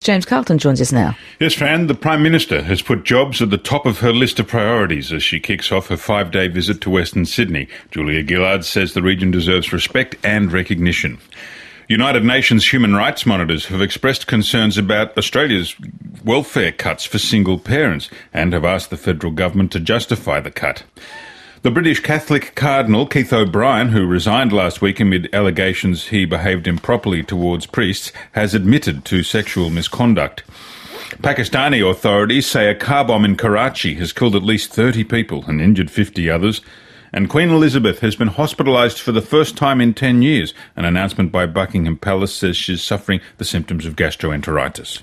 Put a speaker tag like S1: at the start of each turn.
S1: James Carlton joins us now.
S2: Yes, Fran, the Prime Minister has put jobs at the top of her list of priorities as she kicks off her 5-day visit to Western Sydney. Julia Gillard says the region deserves respect and recognition. United Nations human rights monitors have expressed concerns about Australia's welfare cuts for single parents and have asked the federal government to justify the cut. The British Catholic Cardinal Keith O'Brien, who resigned last week amid allegations he behaved improperly towards priests, has admitted to sexual misconduct. Pakistani authorities say a car bomb in Karachi has killed at least 30 people and injured 50 others. And Queen Elizabeth has been hospitalised for the first time in 10 years. An announcement by Buckingham Palace says she's suffering the symptoms of gastroenteritis.